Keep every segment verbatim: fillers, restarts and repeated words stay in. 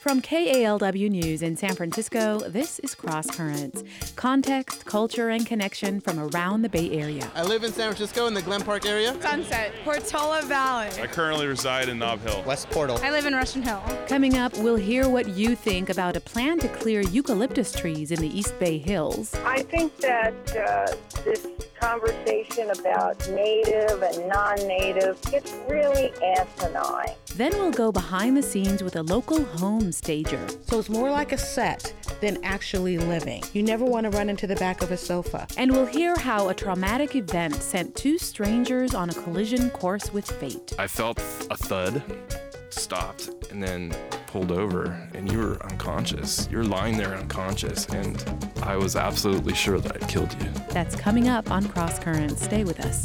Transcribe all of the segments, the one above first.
From K A L W News in San Francisco, this is Cross Currents. Context, culture, and connection from around the Bay Area. I live in San Francisco in the Glen Park area. Sunset, Portola Valley. I currently reside in Nob Hill. West Portal. I live in Russian Hill. Coming up, we'll hear what you think about a plan to clear eucalyptus trees in the East Bay Hills. I think that uh, this conversation about native and non-native, it's really asinine. Then we'll go behind the scenes with a local home stager. So it's more like a set than actually living. You never want to run into the back of a sofa. And we'll hear how a traumatic event sent two strangers on a collision course with fate. I felt a thud, stopped, and then pulled over, and you were unconscious. You're lying there unconscious, and I was absolutely sure that I'd killed you. That's coming up on Cross Currents. Stay with us.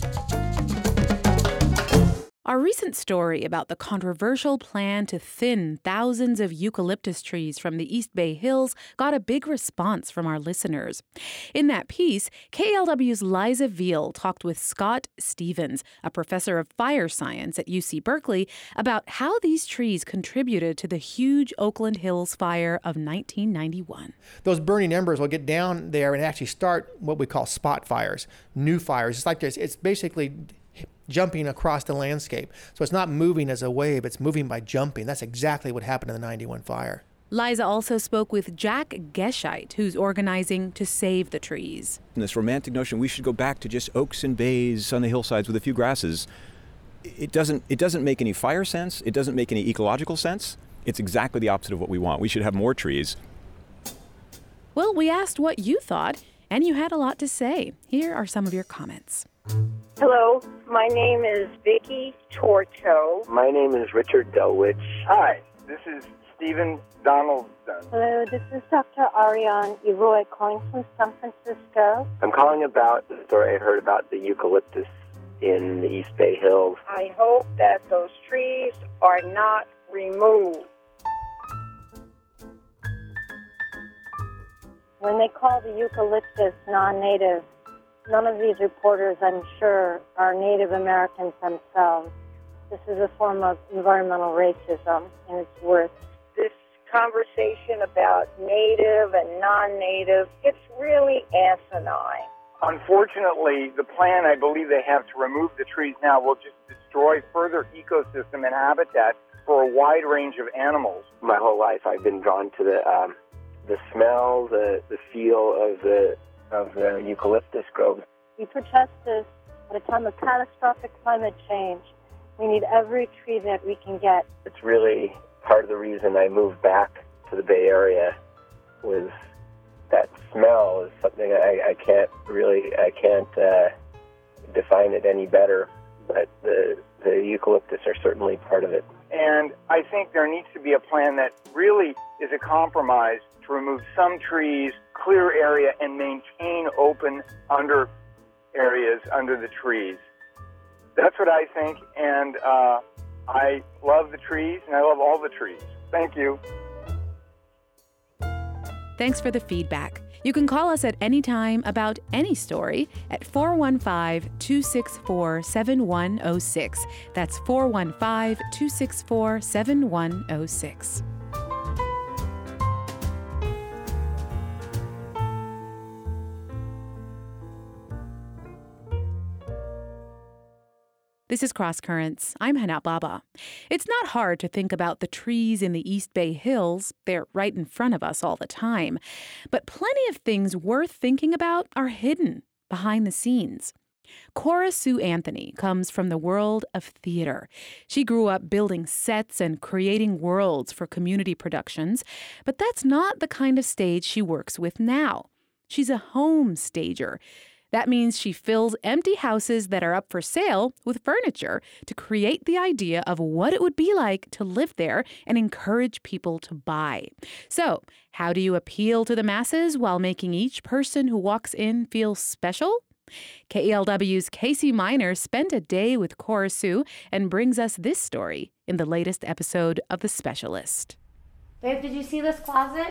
Our recent story about the controversial plan to thin thousands of eucalyptus trees from the East Bay Hills got a big response from our listeners. In that piece, K A L W's Liza Veal talked with Scott Stevens, a professor of fire science at U C Berkeley, about how these trees contributed to the huge Oakland Hills fire of nineteen ninety-one. Those burning embers will get down there and actually start what we call spot fires, new fires. It's like this. It's basically jumping across the landscape. So it's not moving as a wave, it's moving by jumping. That's exactly what happened in the ninety-one fire. Liza also spoke with Jack Gescheit, who's organizing to save the trees. And this romantic notion we should go back to just oaks and bays on the hillsides with a few grasses, it doesn't it doesn't make any fire sense, it doesn't make any ecological sense. It's exactly the opposite of what we want. We should have more trees. Well, we asked what you thought, and you had a lot to say. Here are some of your comments. Hello, my name is Vicky Torto. My name is Richard Delwich. Hi, this is Stephen Donaldson. Hello, this is Doctor Ariane Eroy calling from San Francisco. I'm calling about the story I heard about the eucalyptus in the East Bay Hills. I hope that those trees are not removed. When they call the eucalyptus non-native, none of these reporters, I'm sure, are Native Americans themselves. This is a form of environmental racism, and it's worth. This conversation about native and non-native, it's really asinine. Unfortunately, the plan I believe they have to remove the trees now will just destroy further ecosystem and habitat for a wide range of animals. My whole life I've been drawn to the um, the smell, the, the feel of the of the eucalyptus groves. We protest this at a time of catastrophic climate change. We need every tree that we can get. It's really part of the reason I moved back to the Bay Area was that smell is something I, I can't really, I can't uh, define it any better, but the, the eucalyptus are certainly part of it. And I think there needs to be a plan that really is a compromise to remove some trees, clear area, and maintain open under areas under the trees. That's what I think, and uh, I love the trees, and I love all the trees. Thank you. Thanks for the feedback. You can call us at any time about any story at four one five, two six four, seven one zero six. That's four one five, two six four, seven one zero six. This is Cross Currents. I'm Hana Baba. It's not hard to think about the trees in the East Bay Hills. They're right in front of us all the time. But plenty of things worth thinking about are hidden behind the scenes. Cora Sue Anthony comes from the world of theater. She grew up building sets and creating worlds for community productions, but that's not the kind of stage she works with now. She's a home stager. That means she fills empty houses that are up for sale with furniture to create the idea of what it would be like to live there and encourage people to buy. So, how do you appeal to the masses while making each person who walks in feel special? K A L W's Casey Miner spent a day with Cora Sue and brings us this story in the latest episode of The Specialist. Babe, did you see this closet?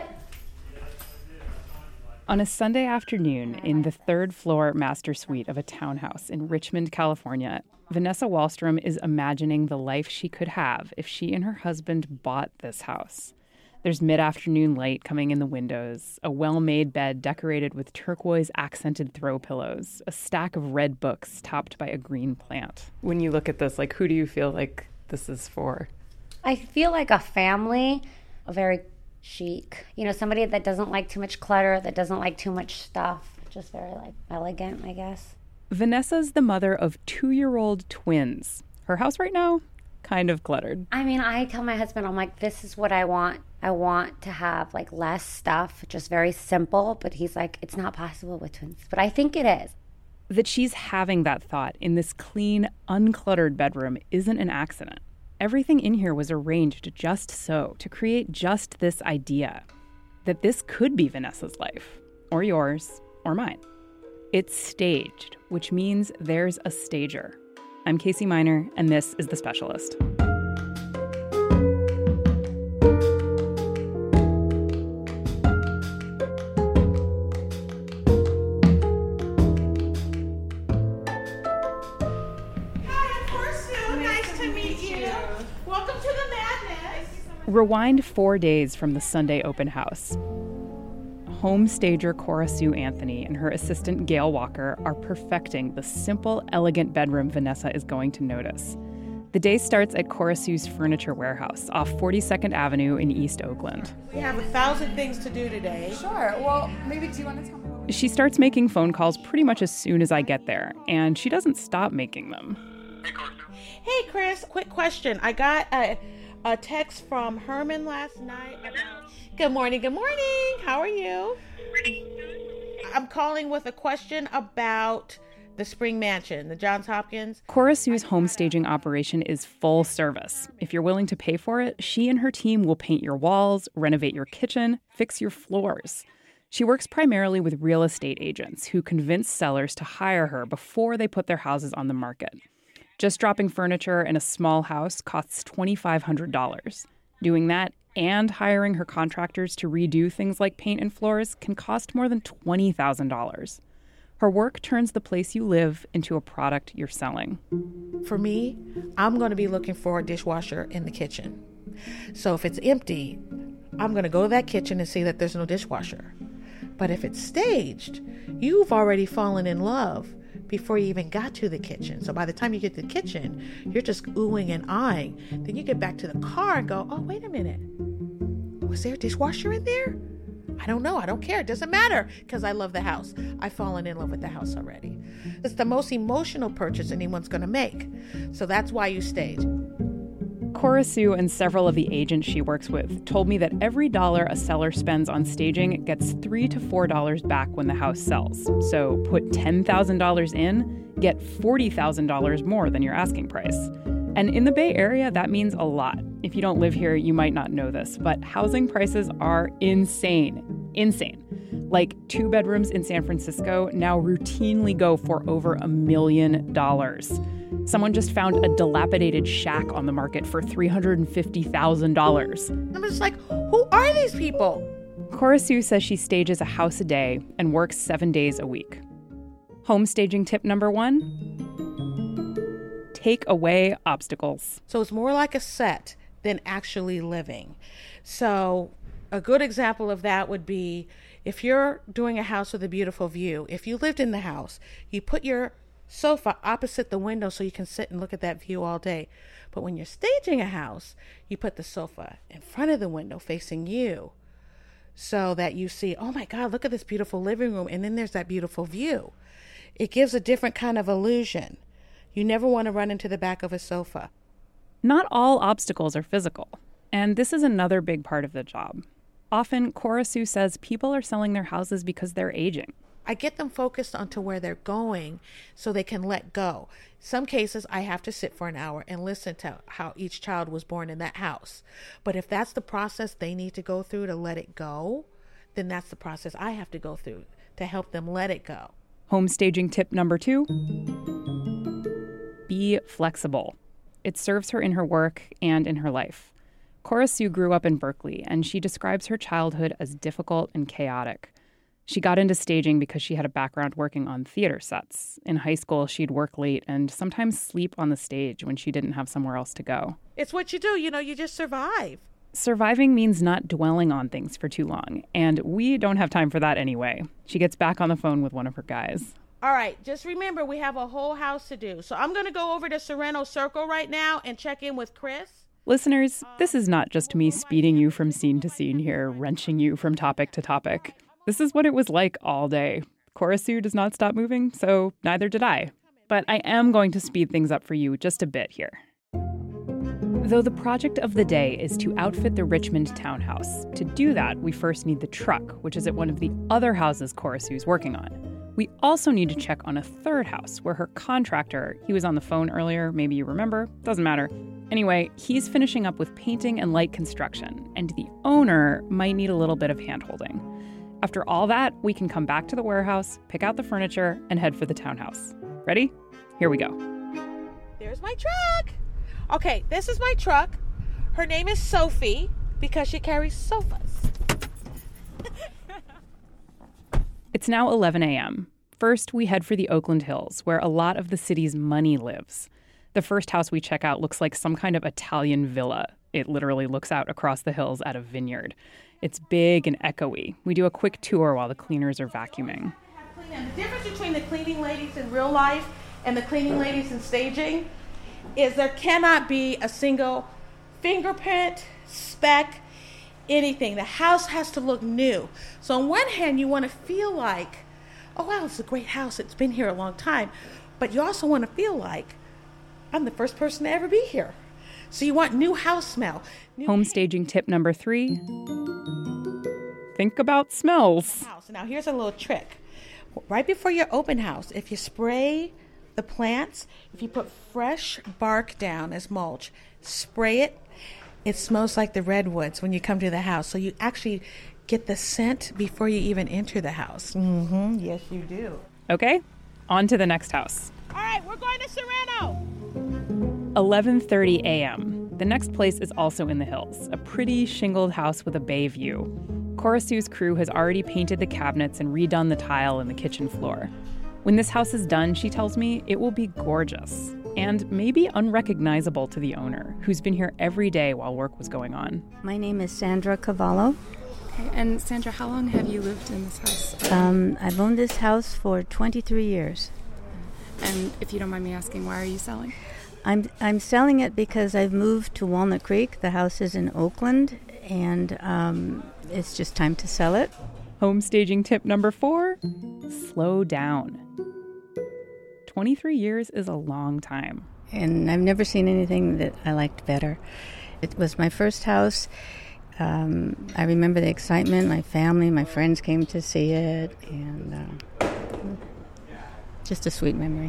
On a Sunday afternoon in the third floor master suite of a townhouse in Richmond, California, Vanessa Wallstrom is imagining the life she could have if she and her husband bought this house. There's mid-afternoon light coming in the windows, a well-made bed decorated with turquoise accented throw pillows, a stack of red books topped by a green plant. When you look at this, like, who do you feel like this is for? I feel like a family, a very chic, you know, somebody that doesn't like too much clutter, that doesn't like too much stuff, just very, like, elegant, I guess. Vanessa's the mother of two-year-old twins. Her house right now, kind of cluttered. I mean, I tell my husband, I'm like, this is what I want. I want to have, like, less stuff, just very simple. But he's like, it's not possible with twins. But I think it is. That she's having that thought in this clean, uncluttered bedroom isn't an accident. Everything in here was arranged just so, to create just this idea that this could be Vanessa's life, or yours, or mine. It's staged, which means there's a stager. I'm Casey Miner, and this is The Specialist. Rewind four days from the Sunday open house. Home stager Cora Sue Anthony and her assistant Gail Walker are perfecting the simple, elegant bedroom Vanessa is going to notice. The day starts at Cora Sue's furniture warehouse off forty-second Avenue in East Oakland. We have a thousand things to do today. Sure. Well, maybe do you want to tell me? She starts making phone calls pretty much as soon as I get there, and she doesn't stop making them. Hey, Chris, quick question. I got a, a text from Herman last night about... Good morning, good morning. How are you? I'm calling with a question about the Spring Mansion, the Johns Hopkins. Cora Sue's home staging operation is full service. If you're willing to pay for it, she and her team will paint your walls, renovate your kitchen, fix your floors. She works primarily with real estate agents who convince sellers to hire her before they put their houses on the market. Just dropping furniture in a small house costs two thousand five hundred dollars. Doing that and hiring her contractors to redo things like paint and floors can cost more than twenty thousand dollars. Her work turns the place you live into a product you're selling. For me, I'm going to be looking for a dishwasher in the kitchen. So if it's empty, I'm going to go to that kitchen and see that there's no dishwasher. But if it's staged, you've already fallen in love before you even got to the kitchen. So by the time you get to the kitchen, you're just oohing and eyeing. Then you get back to the car and go, oh, wait a minute. Was there a dishwasher in there? I don't know. I don't care. It doesn't matter because I love the house. I've fallen in love with the house already. It's the most emotional purchase anyone's going to make. So that's why you stage. Cora Sue and several of the agents she works with told me that every dollar a seller spends on staging gets three to four dollars back when the house sells. So put ten thousand dollars in, get forty thousand dollars more than your asking price. And in the Bay Area, that means a lot. If you don't live here, you might not know this, but housing prices are insane. Insane. Like two bedrooms in San Francisco now routinely go for over a million dollars. Someone just found a dilapidated shack on the market for three hundred fifty thousand dollars. I'm just like, who are these people? Cora Sue says she stages a house a day and works seven days a week. Home staging tip number one: take away obstacles. So it's more like a set than actually living. So a good example of that would be if you're doing a house with a beautiful view, if you lived in the house, you put your sofa opposite the window so you can sit and look at that view all day. But when you're staging a house, you put the sofa in front of the window facing you so that you see, oh my God, look at this beautiful living room. And then there's that beautiful view. It gives a different kind of illusion. You never want to run into the back of a sofa. Not all obstacles are physical. And this is another big part of the job. Often, Cora Sue says people are selling their houses because they're aging. I get them focused onto where they're going so they can let go. Some cases, I have to sit for an hour and listen to how each child was born in that house. But if that's the process they need to go through to let it go, then that's the process I have to go through to help them let it go. Home staging tip number two: be flexible. It serves her in her work and in her life. Cora Sue grew up in Berkeley, and she describes her childhood as difficult and chaotic. She got into staging because she had a background working on theater sets. In high school, she'd work late and sometimes sleep on the stage when she didn't have somewhere else to go. It's what you do. You know, you just survive. surviving means not dwelling on things for too long, and we don't have time for that anyway. She gets back on the phone with one of her guys. All right, just remember we have a whole house to do. So I'm going to go over to Sorrento Circle right now and check in with Chris. Listeners, this is not just me speeding you from scene to scene here, wrenching you from topic to topic. This is what it was like all day. Cora Sue does not stop moving, so neither did I. But I am going to speed things up for you just a bit here. Though the project of the day is to outfit the Richmond townhouse, to do that, we first need the truck, which is at one of the other houses Cora Sue's working on. We also need to check on a third house where her contractor, he was on the phone earlier, maybe you remember, doesn't matter. Anyway, he's finishing up with painting and light construction, and the owner might need a little bit of hand-holding. After all that, we can come back to the warehouse, pick out the furniture, and head for the townhouse. Ready? Here we go. There's my truck. Okay, this is my truck. Her name is Sophie because she carries sofas. It's now eleven a.m. First, we head for the Oakland Hills, where a lot of the city's money lives. The first house we check out looks like some kind of Italian villa. It literally looks out across the hills at a vineyard. It's big and echoey. We do a quick tour while the cleaners are vacuuming. The difference between the cleaning ladies in real life and the cleaning ladies in staging is there cannot be a single fingerprint, speck, anything. The house has to look new. So on one hand, you want to feel like, oh, wow, it's a great house. It's been here a long time. But you also want to feel like, I'm the first person to ever be here. So you want new house smell. New Home staging tip number three. Think about smells. House. Now, here's a little trick. Right before your open house, if you spray the plants, if you put fresh bark down as mulch, spray it, it smells like the redwoods when you come to the house. So you actually get the scent before you even enter the house. Mm-hmm. Yes, you do. Okay, on to the next house. All right, we're going to Sorrento. eleven thirty a.m. The next place is also in the hills, a pretty shingled house with a bay view. Cora Sue's crew has already painted the cabinets and redone the tile in the kitchen floor. When this house is done, she tells me, it will be gorgeous and maybe unrecognizable to the owner, who's been here every day while work was going on. My name is Sandra Cavallo. Okay, and Sandra, how long have you lived in this house? Um, I've owned this house for twenty-three years. And if you don't mind me asking, why are you selling? I'm I'm selling it because I've moved to Walnut Creek. The house is in Oakland, and um, it's just time to sell it. Home staging tip number four, slow down. twenty-three years is a long time. And I've never seen anything that I liked better. It was my first house. Um, I remember the excitement. My family, my friends came to see it, and uh, just a sweet memory.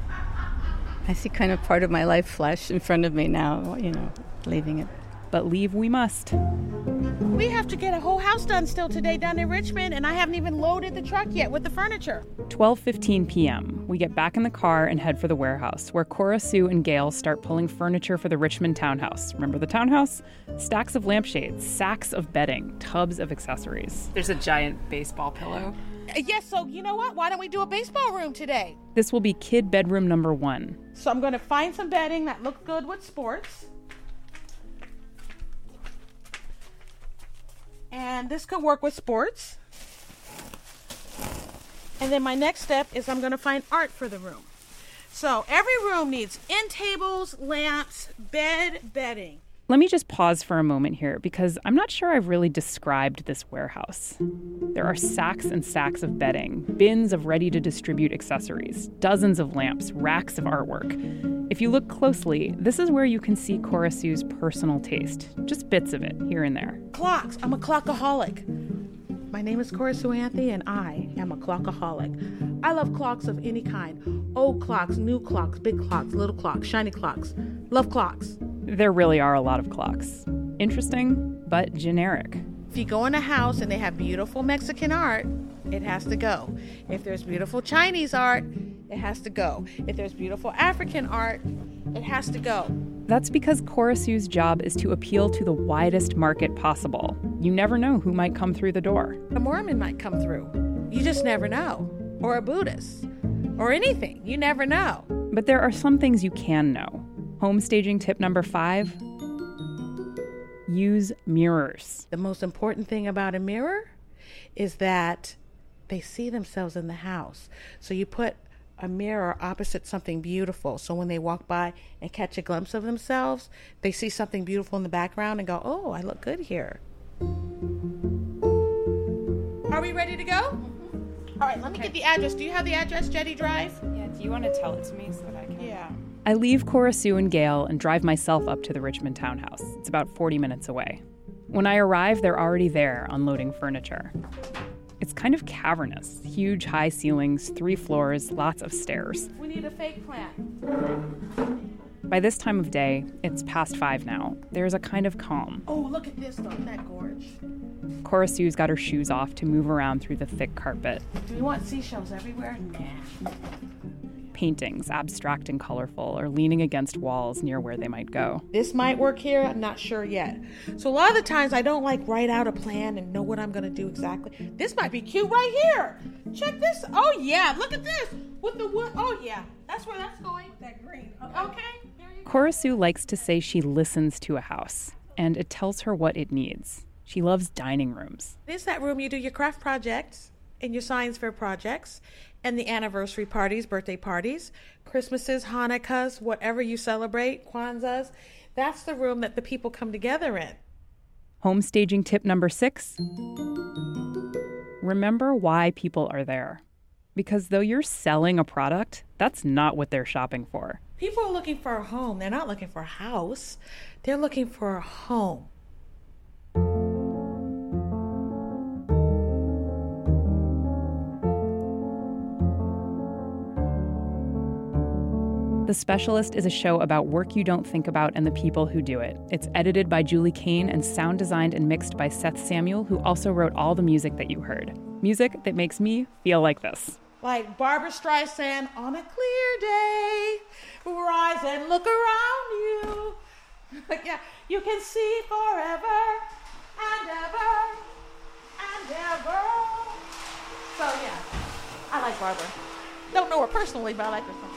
I see kind of part of my life flash in front of me now, you know, leaving it. But leave we must. We have to get a whole house done still today down in Richmond, and I haven't even loaded the truck yet with the furniture. twelve fifteen p.m. We get back in the car and head for the warehouse, where Cora Sue and Gail start pulling furniture for the Richmond townhouse. Remember the townhouse? Stacks of lampshades, sacks of bedding, tubs of accessories. There's a giant baseball pillow. Uh, yes, so you know what? Why don't we do a baseball room today? This will be kid bedroom number one. So I'm going to find some bedding that looks good with sports. And this could work with sports. And then my next step is I'm going to find art for the room. So every room needs end tables, lamps, bed, bedding. Let me just pause for a moment here because I'm not sure I've really described this warehouse. There are sacks and sacks of bedding, bins of ready-to-distribute accessories, dozens of lamps, racks of artwork. If you look closely, this is where you can see Cora Sue's personal taste, just bits of it here and there. Clocks. I'm a clockaholic. My name is Cora Sue Anthony, and I am a clockaholic. I love clocks of any kind. Old clocks, new clocks, big clocks, little clocks, shiny clocks. Love clocks. There really are a lot of clocks. Interesting, but generic. If you go in a house and they have beautiful Mexican art, it has to go. If there's beautiful Chinese art, it has to go. If there's beautiful African art, it has to go. That's because Cora Sue's job is to appeal to the widest market possible. You never know who might come through the door. A Mormon might come through. You just never know. Or a Buddhist. Or anything. You never know. But there are some things you can know. Home staging tip number five. Use mirrors. The most important thing about a mirror is that they see themselves in the house. So you put a mirror opposite something beautiful. So when they walk by and catch a glimpse of themselves, they see something beautiful in the background and go, oh, I look good here. Are we ready to go? Mm-hmm. All right, let me get the address. Do you have the address, Jetty Drive? Yeah, do you want to tell it to me so that I can? Yeah. I leave Cora Sue and Gail and drive myself up to the Richmond townhouse. It's about forty minutes away. When I arrive, they're already there unloading furniture. It's kind of cavernous. Huge high ceilings, three floors, lots of stairs. We need a fake plant. By this time of day, it's past five now. There's a kind of calm. Oh, look at this though, isn't that gorge? Cora Sue's got her shoes off to move around through the thick carpet. Do you want seashells everywhere? Nah. Paintings, abstract and colorful, are leaning against walls near where they might go. This might work here, I'm not sure yet. So a lot of the times I don't like write out a plan and know what I'm gonna do exactly. This might be cute right here. Check this. Oh yeah, look at this. With the wood. Oh yeah, that's where that's going. That green. Okay. okay. Cora Sue likes to say she listens to a house, and it tells her what it needs. She loves dining rooms. This is that room you do your craft projects and your science fair projects and the anniversary parties, birthday parties, Christmases, Hanukkahs, whatever you celebrate, Kwanzaa's. That's the room that the people come together in. Home staging tip number six. Remember why people are there. Because though you're selling a product, that's not what they're shopping for. People are looking for a home. They're not looking for a house. They're looking for a home. The Specialist is a show about work you don't think about and the people who do it. It's edited by Julie Kane and sound designed and mixed by Seth Samuel, who also wrote all the music that you heard. Music that makes me feel like this. Like Barbra Streisand, on a clear day, rise and look around you. Yeah, you can see forever and ever and ever. So yeah, I like Barbara. Don't know her personally, but I like her song.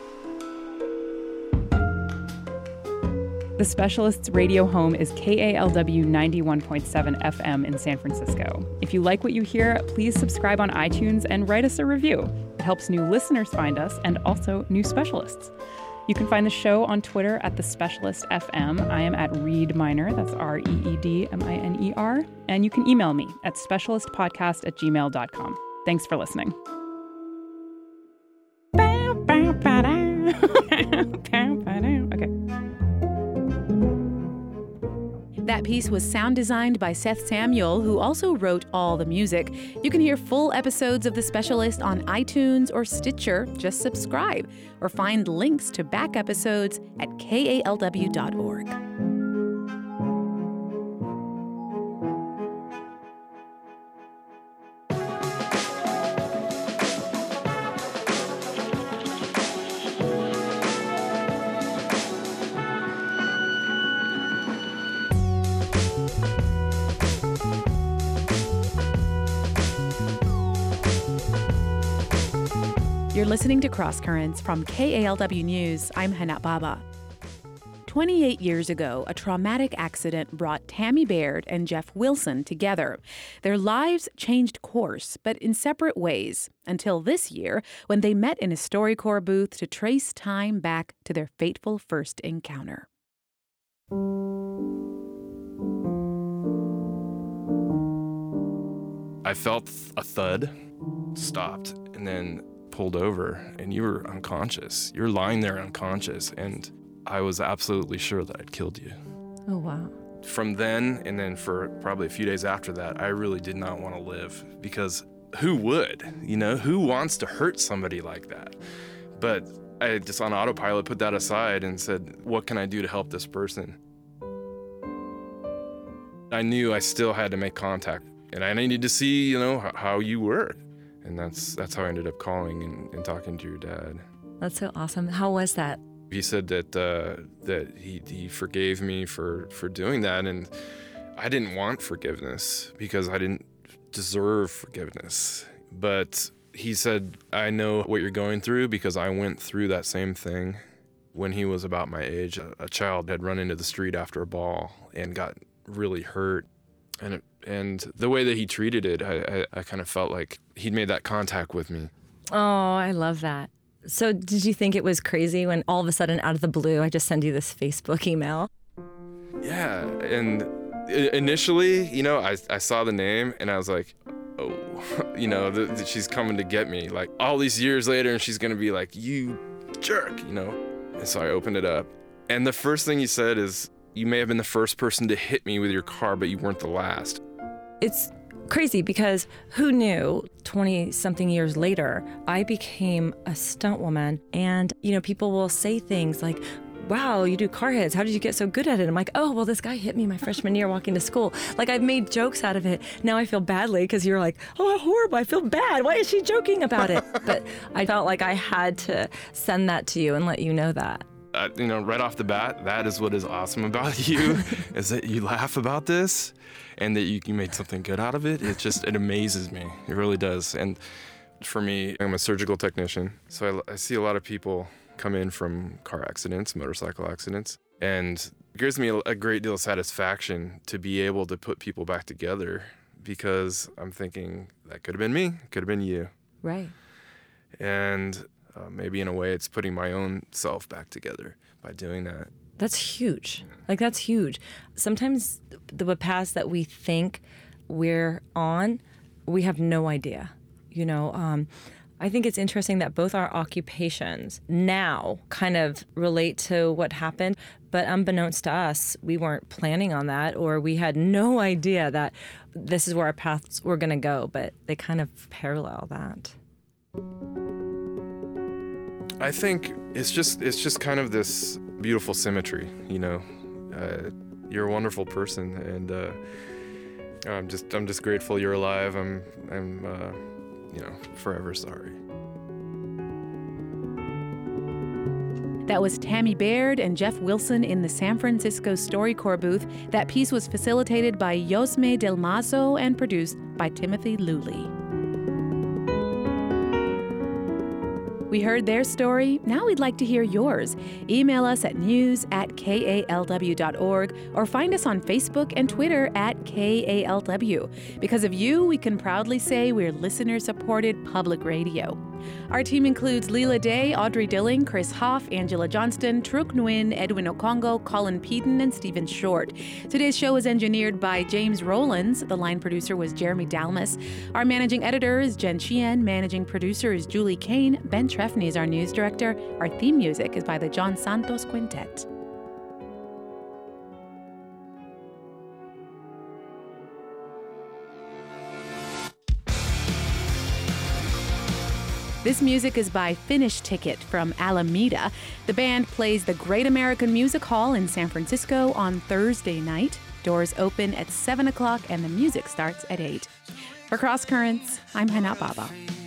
The Specialist's radio home is K A L W ninety-one point seven F M in San Francisco. If you like what you hear, please subscribe on iTunes and write us a review. It helps new listeners find us and also new specialists. You can find the show on Twitter at The Specialist F M. I am at Reed Miner, that's R E E D M I N E R. And you can email me at specialistpodcast at gmail dot com. Thanks for listening. Okay. That piece was sound designed by Seth Samuel, who also wrote all the music. You can hear full episodes of The Specialist on iTunes or Stitcher. Just subscribe or find links to back episodes at K A L W dot org. You're listening to Cross Currents from K A L W News. I'm Hana Baba. twenty-eight years ago, a traumatic accident brought Tammy Baird and Jeff Wilson together. Their lives changed course, but in separate ways, until this year when they met in a StoryCorps booth to trace time back to their fateful first encounter. I felt a thud, stopped, and then pulled over, and you were unconscious. You're lying there unconscious, and I was absolutely sure that I'd killed you. Oh, wow. From then, and then for probably a few days after that, I really did not want to live, because who would? You know, who wants to hurt somebody like that? But I just on autopilot put that aside and said, what can I do to help this person? I knew I still had to make contact, and I needed to see, you know, how you were. And that's that's how I ended up calling and, and talking to your dad. That's so awesome. How was that? He said that uh, that he, he forgave me for, for doing that, and I didn't want forgiveness because I didn't deserve forgiveness. But he said, I know what you're going through because I went through that same thing. When he was about my age, a, a child had run into the street after a ball and got really hurt. And it, and the way that he treated it, I, I, I kind of felt like he'd made that contact with me. Oh, I love that. So did you think it was crazy when all of a sudden, out of the blue, I just send you this Facebook email? Yeah, and initially, you know, I, I saw the name and I was like, oh, you know, the, the, she's coming to get me. Like all these years later, and she's gonna be like, you jerk, you know? And so I opened it up. And the first thing he said is, you may have been the first person to hit me with your car, but you weren't the last. It's crazy because who knew twenty something years later, I became a stunt woman. And, you know, people will say things like, wow, you do car hits. How did you get so good at it? I'm like, oh, well, this guy hit me my freshman year walking to school. Like, I've made jokes out of it. Now I feel badly because you're like, oh, how horrible. I feel bad. Why is she joking about it? But I felt like I had to send that to you and let you know that. Uh, you know, right off the bat, that is what is awesome about you, is that you laugh about this and that you, you made something good out of it. It just, it amazes me. It really does. And for me, I'm a surgical technician, so I, I see a lot of people come in from car accidents, motorcycle accidents, and it gives me a, a great deal of satisfaction to be able to put people back together, because I'm thinking that could have been me, could have been you. Right. And uh, maybe in a way it's putting my own self back together by doing that. That's huge. Like, that's huge. Sometimes the paths that we think we're on, we have no idea. You know, um, I think it's interesting that both our occupations now kind of relate to what happened, but unbeknownst to us, we weren't planning on that, or we had no idea that this is where our paths were going to go, but they kind of parallel that. I think it's just it's just kind of this beautiful symmetry, you know. Uh, you're a wonderful person, and uh, I'm just I'm just grateful you're alive. I'm I'm uh, you know, forever sorry. That was Tammy Baird and Jeff Wilson in the San Francisco StoryCorps booth. That piece was facilitated by Yosme Del Mazo and produced by Timothy Luley. We heard their story. Now we'd like to hear yours. Email us at news at K A L W dot org or find us on Facebook and Twitter at K A L W. Because of you, we can proudly say we're listener-supported public radio. Our team includes Leela Day, Audrey Dilling, Chris Hoff, Angela Johnston, Truk Nguyen, Edwin Okongo, Colin Peden, and Stephen Short. Today's show was engineered by James Rowlands. The line producer was Jeremy Dalmas. Our managing editor is Jen Chien. Managing producer is Julie Kane. Ben Trefny is our news director. Our theme music is by the John Santos Quintet. This music is by Finish Ticket from Alameda. The band plays the Great American Music Hall in San Francisco on Thursday night. Doors open at seven o'clock and the music starts at eight. For Cross Currents, I'm Hana Baba.